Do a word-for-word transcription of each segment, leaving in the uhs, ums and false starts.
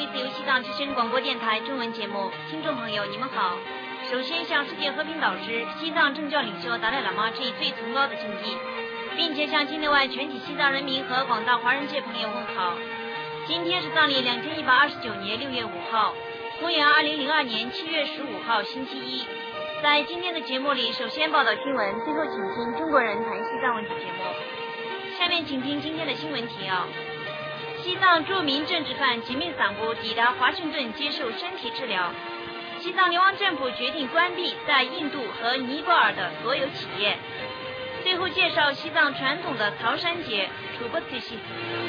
为自由西藏之声广播电台中文节目，听众朋友你们好。首先向世界和平导师、西藏政教领袖达赖喇嘛致以最崇高的敬意，并且向境内外全体西藏人民和广大华人界朋友问好。今天是藏历两千一百二十九年六月五号，公元二零零二年七月十五号星期一。在今天的节目里，首先报道新闻，最后请听中国人谈西藏问题节目。下面请听今天的新闻提要。西藏著名政治犯吉密桑布抵达华盛顿接受身体治疗。西藏流亡政府决定关闭在印度和尼泊尔的所有企业。最后介绍西藏传统的曹山节楚不提西。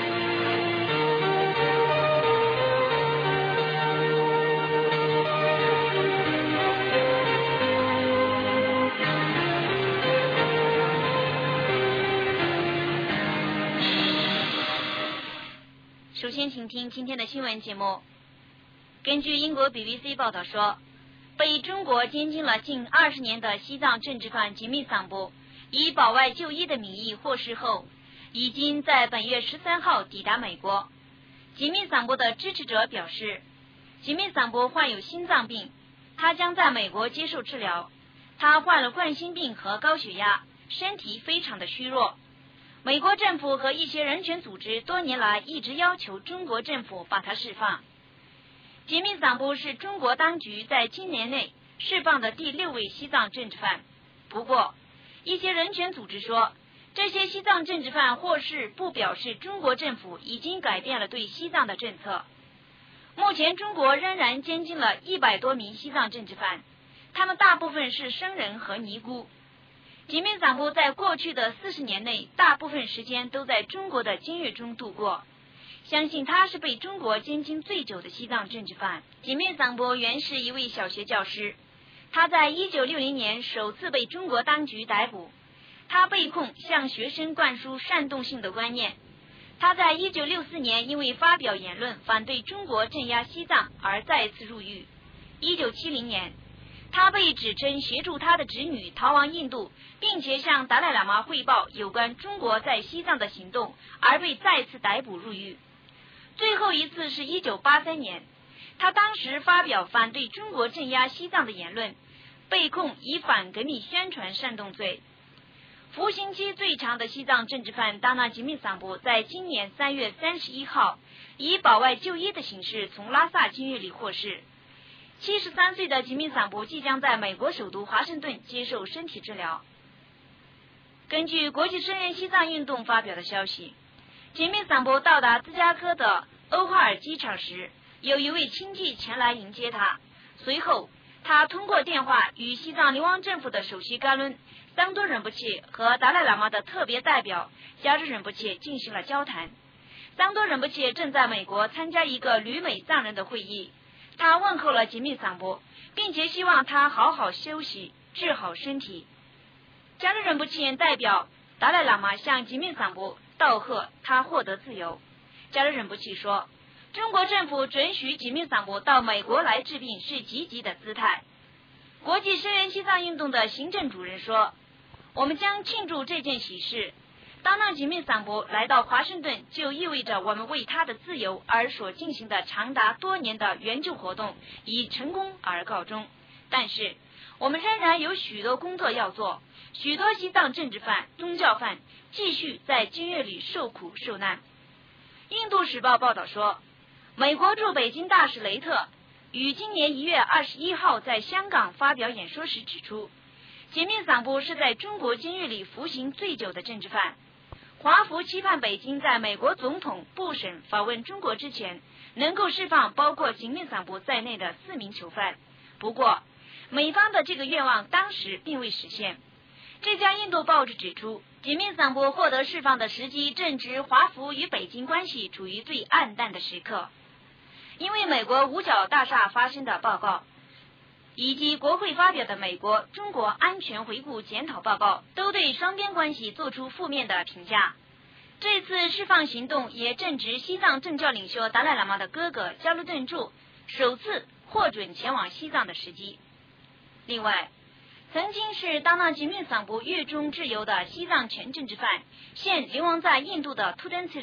首先请听今天的新闻节目。根据英国 B B C 报道说，被中国监禁了近二十年的西藏政治犯吉密桑布以保外就医的名义获释后，已经在本月十三号抵达美国。吉密桑布的支持者表示，吉密桑布患有心脏病，他将在美国接受治疗。他患了冠心病和高血压，身体非常的虚弱。美国政府和一些人权组织多年来一直要求中国政府把他释放。吉密桑布是中国当局在今年内释放的第六位西藏政治犯。不过，一些人权组织说，这些西藏政治犯获释不表示中国政府已经改变了对西藏的政策。目前中国仍然监禁了一百多名西藏政治犯，他们大部分是僧人和尼姑。吉密桑布在过去的四十年内大部分时间都在中国的监狱中度过，相信他是被中国监禁最久的西藏政治犯。吉密桑布原是一位小学教师，他在一九六零年首次被中国当局逮捕，他被控向学生灌输煽动性的观念。他在一九六四年因为发表言论反对中国镇压西藏而再次入狱。一九七零年，他被指称协助他的侄女逃亡印度，并且向达赖喇嘛汇报有关中国在西藏的行动，而被再次逮捕入狱。最后一次是一九八三年，他当时发表反对中国镇压西藏的言论，被控以反革命宣传煽动罪。服刑期最长的西藏政治犯达纳吉密桑布在今年三月三十一号以保外就医的形式从拉萨监狱里获释。七十三岁的吉密桑布即将在美国首都华盛顿接受身体治疗。根据国际声援西藏运动发表的消息，吉密桑布到达芝加哥的欧哈尔机场时，有一位亲戚前来迎接他。随后，他通过电话与西藏流亡政府的首席干伦桑多仁波切和达赖喇嘛的特别代表加日仁波切进行了交谈。桑多仁波切正在美国参加一个旅美藏人的会议，他问候了吉密桑布，并且希望他好好休息，治好身体。加日仁波切代表达赖喇嘛向吉密桑布道贺他获得自由。加日仁波切说，中国政府准许吉密桑布到美国来治病是积极的姿态。国际声援西藏运动的行政主任说，我们将庆祝这件喜事。当让吉密桑布来到华盛顿，就意味着我们为他的自由而所进行的长达多年的援救活动以成功而告终。但是我们仍然有许多工作要做，许多西藏政治犯、宗教犯继续在监狱里受苦受难。印度时报报道说，美国驻北京大使雷特于今年一月二十一号在香港发表演说时指出，吉密桑布是在中国监狱里服刑最久的政治犯。华府期盼北京在美国总统布什访问中国之前，能够释放包括吉密桑布在内的四名囚犯。不过，美方的这个愿望当时并未实现。这家印度报纸指出，吉密桑布获得释放的时机正值华府与北京关系处于最暗淡的时刻。因为美国五角大厦发生的报告，以及国会发表的美国中国安全回顾检讨报告，都对双边关系做出负面的评价。这次释放行动也正值西藏政教领袖达赖喇嘛的哥哥加鲁顿柱首次获准前往西藏的时机。另外，曾经是达纳吉密桑布狱中自由的西藏前政治犯，现流亡在印度的图登次仁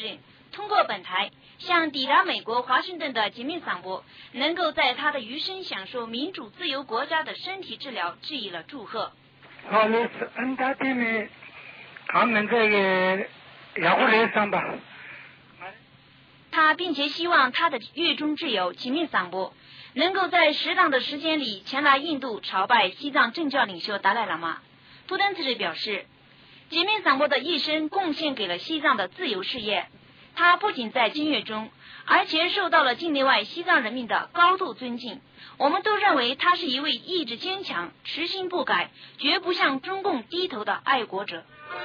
通过本台向抵达美国华盛顿的吉米桑博能够在他的余生享受民主自由国家的身体治疗致以了祝贺。 好了，是恩大弟妹，他们这个要我来上吧。 他并且希望他的狱中挚友吉米桑博能够在适当的时间里前来印度朝拜西藏政教领袖达赖喇嘛。图登自治表示，吉米桑博的一生贡献给了西藏的自由事业，他不仅在监狱中，而且受到了境内外西藏人民的高度尊敬。我们都认为他是一位意志坚强、持心不改、绝不向中共低头的爱国者。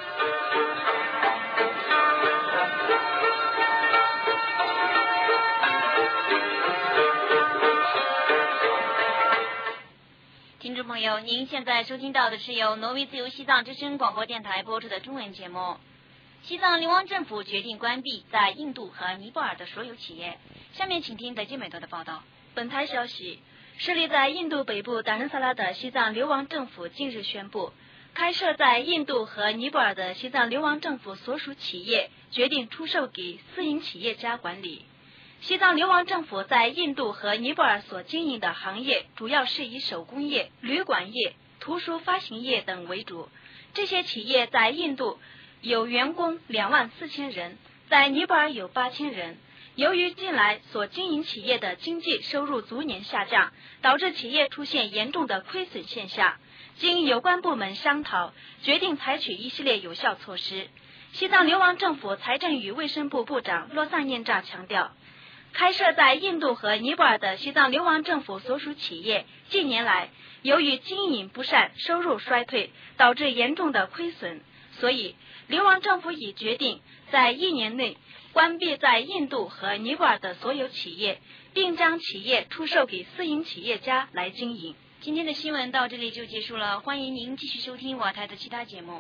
听众朋友，您现在收听到的是由挪威自由西藏之声广播电台播出的中文节目。西藏流亡政府决定关闭在印度和尼泊尔的所有企业。下面请听德基美多的报道。 本台消息，设立在印度北部达仁萨拉的西藏流亡政府近日宣布，开设在印度和尼泊尔的西藏流亡政府所属企业决定出售给私营企业家管理。西藏流亡政府在印度和尼泊尔所经营的行业主要是以手工业、旅馆业、图书发行业等为主。这些企业在印度有员工两万四千人，在尼泊尔有八千人。由于近来所经营企业的经济收入逐年下降，导致企业出现严重的亏损现象。经有关部门商讨，决定采取一系列有效措施。西藏流亡政府财政与卫生部部长洛桑燕扎强调，开设在印度和尼泊尔的西藏流亡政府所属企业近年来由于经营不善、收入衰退，导致严重的亏损，所以流亡政府已决定在一年内关闭在印度和尼泊尔的所有企业，并将企业出售给私营企业家来经营。 今天的新闻到这里就结束了，欢迎您继续收听我台的其他节目。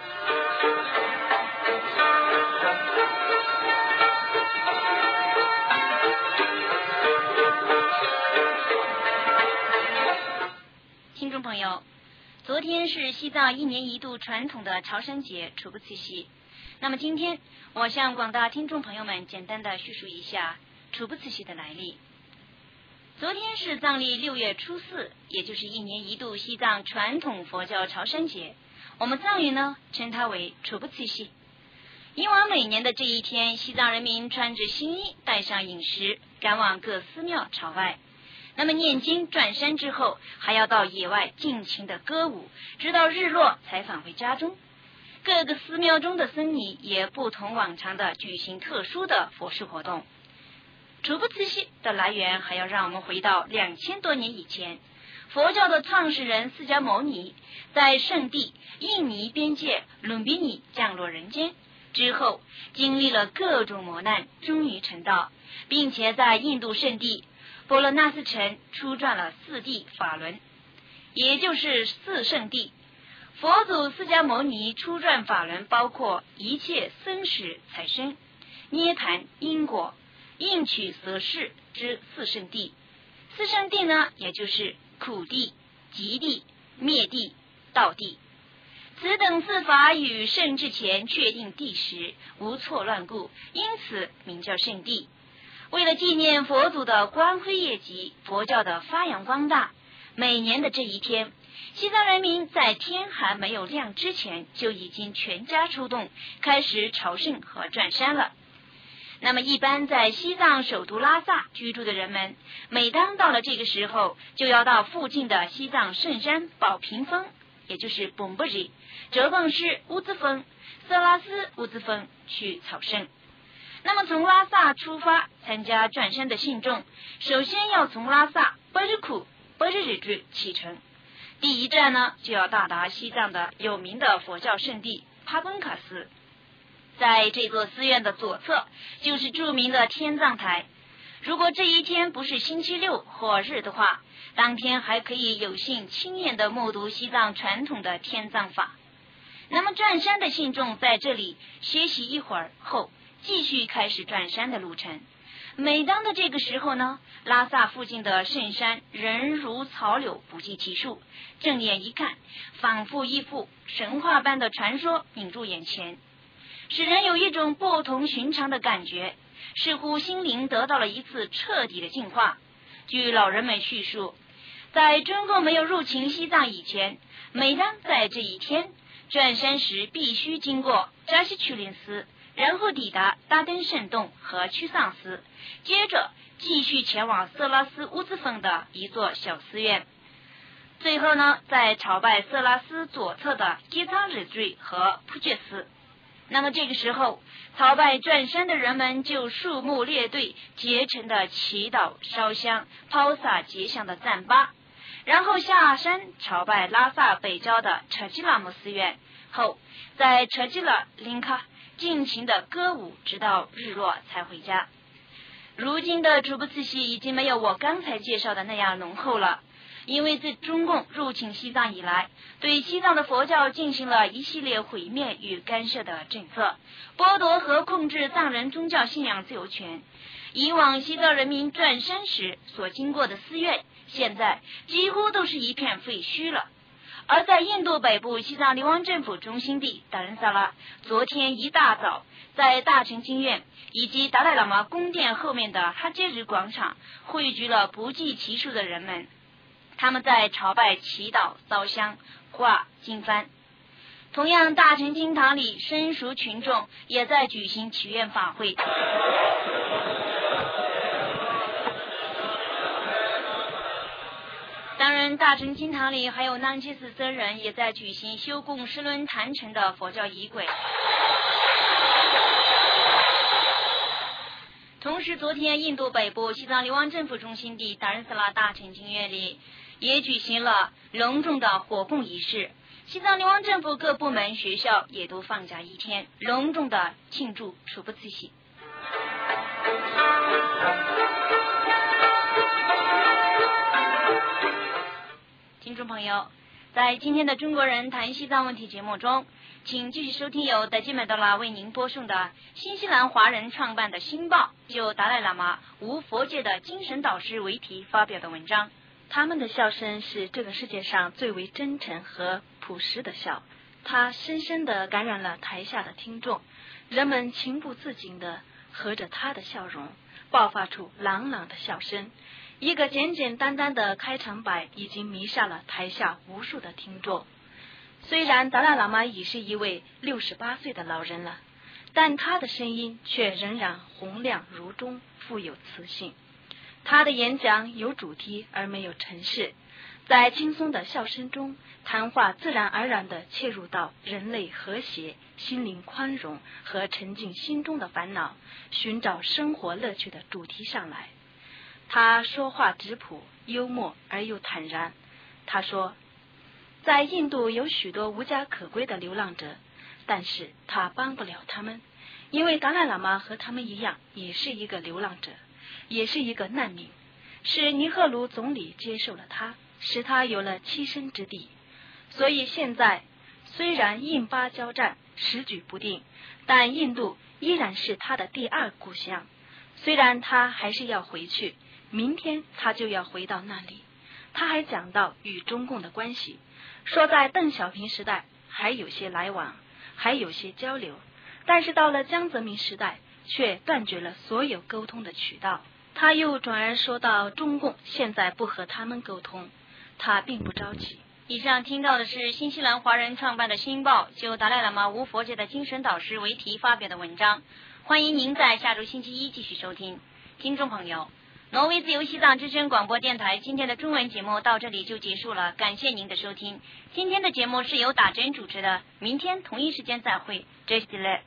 听众朋友，昨天是西藏一年一度传统的朝山节楚不慈禧。那么今天我向广大听众朋友们简单的叙述一下楚不慈禧的来历。昨天是藏历六月初四，也就是一年一度西藏传统佛教朝山节，我们藏语呢称它为楚不慈禧。以往每年的这一天，西藏人民穿着新衣，带上饮食，赶往各寺庙朝拜。那么念经转山之后，还要到野外尽情的歌舞，直到日落才返回家中。各个寺庙中的僧尼也不同往常的举行特殊的佛事活动。楚不慈禧的来源还要让我们回到两千多年以前，佛教的创始人释迦牟尼在圣地印尼边界伦比尼降落人间之后，经历了各种磨难，终于成道，并且在印度圣地波罗纳斯城出传了四谛法轮，也就是四圣谛。佛祖释迦牟尼出传法轮包括一切生死财生、涅盘因果、应取舍世之四圣谛。四圣谛呢，也就是苦谛、极谛、灭谛、道谛。此等四法与圣之前确定谛时无错乱故，因此名叫圣谛。为了纪念佛祖的光辉业绩，佛教的发扬光大，每年的这一天，西藏人民在天还没有亮之前就已经全家出动，开始朝圣和转山了。那么一般在西藏首都拉萨居住的人们，每当到了这个时候，就要到附近的西藏圣山宝屏峰，也就是本布里、哲蚌市乌兹峰、色拉斯乌兹峰去朝圣。那么从拉萨出发参加转山的信众，首先要从拉萨巴日库巴日日珠启程。第一站呢，就要到达西藏的有名的佛教圣地帕本卡寺。在这座寺院的左侧就是著名的天葬台。如果这一天不是星期六或日的话，当天还可以有幸亲眼的目睹西藏传统的天葬法。那么转山的信众在这里歇息一会儿后，继续开始转山的路程。每当的这个时候呢，拉萨附近的圣山人如草柳，不计其数，正眼一看，仿佛一幅神话般的传说映入眼前。 使人有一种不同寻常的感觉，似乎心灵得到了一次彻底的净化。据老人们叙述，在中共没有入侵西藏以前，每当在这一天转山时必须经过扎西曲林寺，然后抵达大登圣洞和曲桑寺，接着继续前往色拉斯乌兹峰的一座小寺院，最后呢，在朝拜色拉斯左侧的基仓日坠和普觉寺。那么这个时候，朝拜转山的人们就数目列队，竭诚的祈祷、烧香、抛洒吉祥的赞巴，然后下山朝拜拉萨北郊的车吉拉姆寺院，后在车吉拉林卡尽情的歌舞，直到日落才回家。如今的竹布茨西已经没有我刚才介绍的那样浓厚了，因为自中共入侵西藏以来，对西藏的佛教进行了一系列毁灭与干涉的政策，剥夺和控制藏人宗教信仰自由权。以往西藏人民转山时所经过的寺院，现在几乎都是一片废墟了。而在印度北部西藏流亡政府中心地达仁萨拉，昨天一大早，在大成经院以及达赖喇嘛宫殿后面的哈杰日广场汇聚了不计其数的人们，他们在朝拜、祈祷、烧香、挂经幡。同样，大成经堂里生熟群众也在举行祈愿法会。当然，大成经堂里还有南切寺僧人也在举行修供十轮坛城的佛教仪轨。同时，昨天印度北部西藏流亡政府中心地达仁萨拉大成经院里也举行了隆重的火供仪式。西藏流亡政府各部门、学校也都放假一天，隆重的庆祝楚布茨西。听众朋友，在今天的中国人谈西藏问题节目中，请继续收听由德基美德拉为您播送的新西兰华人创办的新报就达赖喇嘛无佛界的精神导师为题发表的文章。 他们的笑声是这个世界上最为真诚和朴实的笑，它深深地感染了台下的听众，人们情不自禁地合着他的笑容爆发出朗朗的笑声。一个简简单单的开场白已经迷煞了台下无数的听众。虽然达赖喇嘛已是一位六十八岁的老人了，但他的声音却仍然洪亮如钟，富有磁性。他的演讲有主题而没有程式，在轻松的笑声中，谈话自然而然地切入到人类和谐、心灵宽容和沉静心中的烦恼，寻找生活乐趣的主题上来。他说话质朴、幽默而又坦然。他说，在印度有许多无家可归的流浪者，但是他帮不了他们，因为达赖喇嘛和他们一样，也是一个流浪者，也是一个难民。是尼赫鲁总理接受了他，使他有了栖身之地。所以现在虽然印巴交战时局不定，但印度依然是他的第二故乡。虽然他还是要回去，明天他就要回到那里。他还讲到与中共的关系，说在邓小平时代还有些来往，还有些交流，但是到了江泽民时代却断绝了所有沟通的渠道。他又转而说到中共现在不和他们沟通，他并不着急。 以上听到的是新西兰华人创办的新报就达赖喇嘛无佛界的精神导师为题发表的文章。欢迎您在下周星期一继续收听。听众朋友，挪威自由西藏之声广播电台今天的中文节目到这里就结束了，感谢您的收听。今天的节目是由打针主持的，明天同一时间再会，这是嘞。